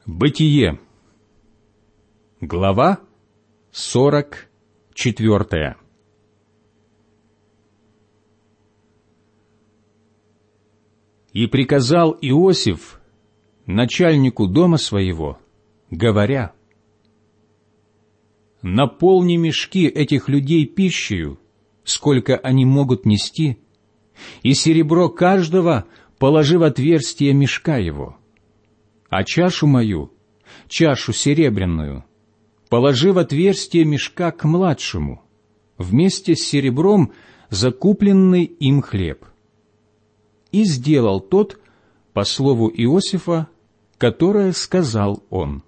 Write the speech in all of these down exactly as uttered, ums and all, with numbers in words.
Бытие. Глава сорок четвертая. И приказал Иосиф начальнику дома своего, говоря: «Наполни мешки этих людей пищею, сколько они могут нести, и серебро каждого положи в отверстие мешка его, а чашу мою, чашу серебряную, положи в отверстие мешка к младшему, вместе с серебром закупленный им хлеб». И сделал тот по слову Иосифа, которое сказал он.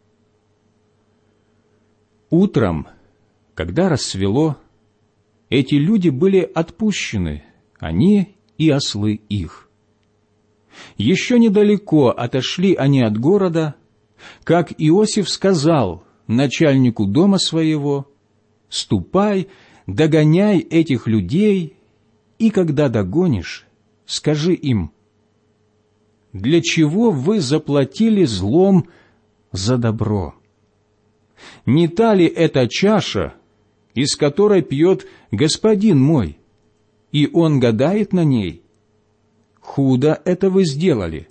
Утром, когда рассвело, эти люди были отпущены, они и ослы их. Еще недалеко отошли они от города, как Иосиф сказал начальнику дома своего: «Ступай, догоняй этих людей, и когда догонишь, скажи им: для чего вы заплатили злом за добро? Не та ли это чаша, из которой пьет господин мой, и он гадает на ней? Худо это вы сделали».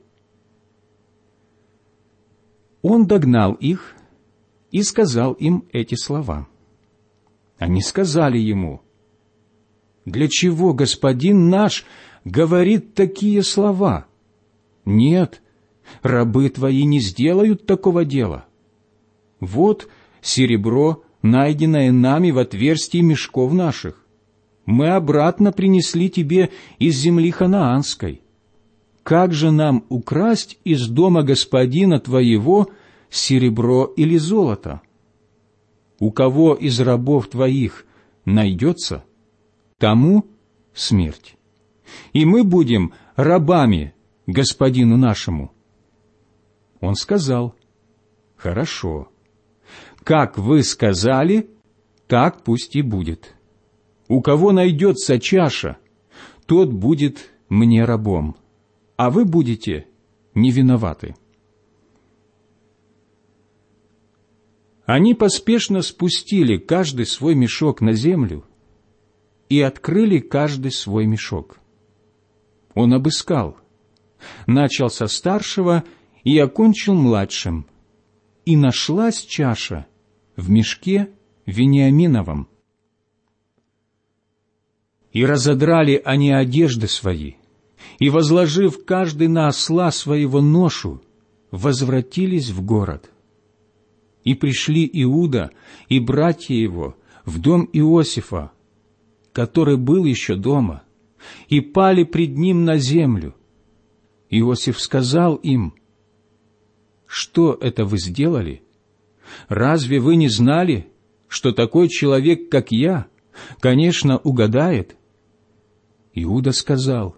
Он догнал их и сказал им эти слова. Они сказали ему: «Для чего господин наш говорит такие слова? Нет, рабы твои не сделают такого дела. Вот серебро, найденное нами в отверстии мешков наших, мы обратно принесли тебе из земли ханаанской. Как же нам украсть из дома господина твоего серебро или золото? У кого из рабов твоих найдется, тому смерть. И мы будем рабами господину нашему». Он сказал: «Хорошо. Как вы сказали, так пусть и будет. У кого найдется чаша, тот будет мне рабом, а вы будете не виноваты». Они поспешно спустили каждый свой мешок на землю и открыли каждый свой мешок. Он обыскал, начал со старшего и окончил младшим, и нашлась чаша в мешке Вениаминовом. И разодрали они одежды свои, и, возложив каждый на осла своего ношу, возвратились в город. И пришли Иуда и братья его в дом Иосифа, который был еще дома, и пали пред ним на землю. Иосиф сказал им: «Что это вы сделали? Разве вы не знали, что такой человек, как я, конечно, угадает?» Иуда сказал: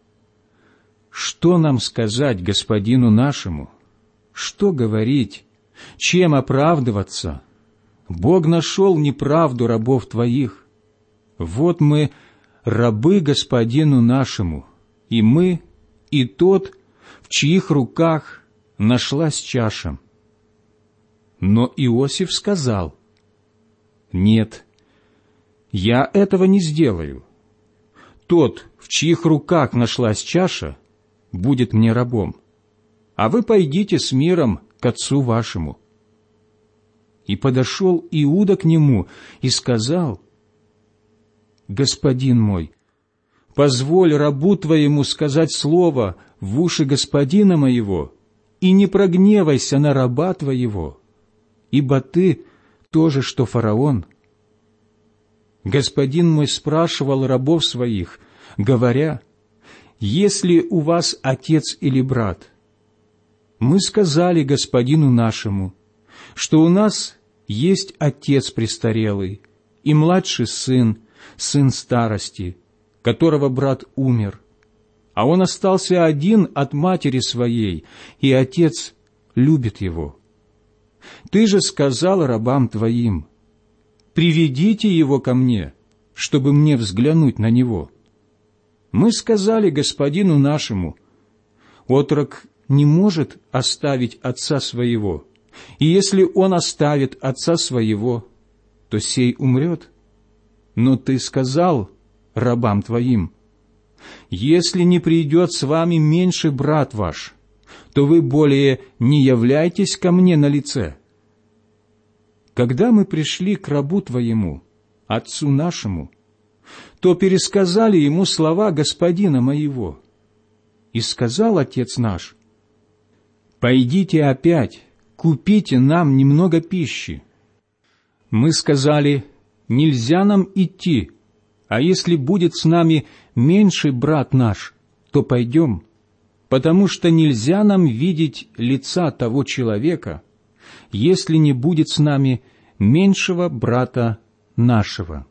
«Что нам сказать господину нашему? Что говорить? Чем оправдываться? Бог нашел неправду рабов твоих. Вот мы рабы господину нашему, и мы, и тот, в чьих руках нашлась чаша». Но Иосиф сказал: «Нет, я этого не сделаю. Тот, в чьих руках нашлась чаша, будет мне рабом, а вы пойдите с миром к отцу вашему». И подошел Иуда к нему и сказал: «Господин мой, позволь рабу твоему сказать слово в уши господина моего, и не прогневайся на раба твоего, ибо ты тоже, что фараон. Господин мой спрашивал рабов своих, говоря: есть ли у вас отец или брат? Мы сказали господину нашему, что у нас есть отец престарелый и младший сын, сын старости, которого брат умер, а он остался один от матери своей, и отец любит его. Ты же сказал рабам твоим: приведите его ко мне, чтобы мне взглянуть на него. Мы сказали господину нашему: отрок не может оставить отца своего, и если он оставит отца своего, то сей умрет. Но ты сказал рабам твоим: если не придет с вами меньший брат ваш, то вы более не являйтесь ко мне на лице. Когда мы пришли к рабу твоему, отцу нашему, то пересказали ему слова господина моего. И сказал отец наш: пойдите опять, купите нам немного пищи. Мы сказали: нельзя нам идти, а если будет с нами меньший брат наш, то пойдем, потому что нельзя нам видеть лица того человека, если не будет с нами меньшего брата нашего.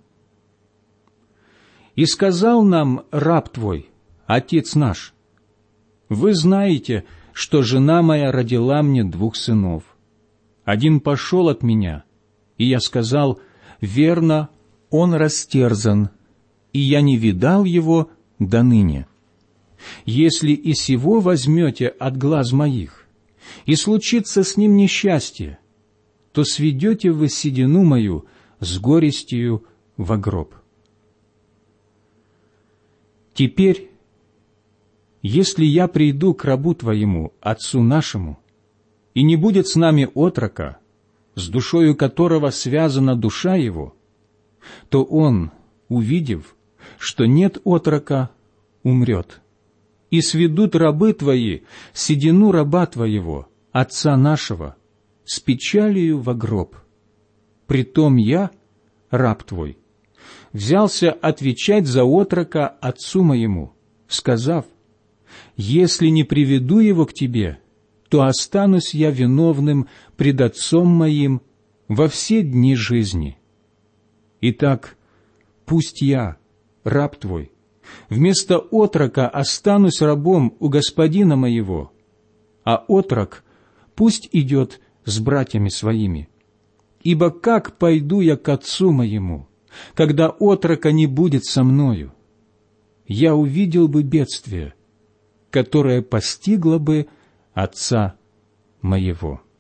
И сказал нам раб твой, отец наш: вы знаете, что жена моя родила мне двух сынов. Один пошел от меня, и я сказал: верно, он растерзан, и я не видал его до ныне. Если и сего возьмете от глаз моих, и случится с ним несчастье, то сведете вы седину мою с горестью во гроб. Теперь, если я приду к рабу твоему, отцу нашему, и не будет с нами отрока, с душою которого связана душа его, то он, увидев, что нет отрока, умрет. И сведут рабы твои седину раба твоего, отца нашего, с печалью во гроб. Притом я, раб твой, взялся отвечать за отрока отцу моему, сказав: если не приведу его к тебе, то останусь я виновным пред отцом моим во все дни жизни. Итак, пусть я, раб твой, вместо отрока останусь рабом у господина моего, а отрок пусть идет с братьями своими. Ибо как пойду я к отцу моему, когда отрока не будет со мною? Я увидел бы бедствие, которое постигло бы отца моего».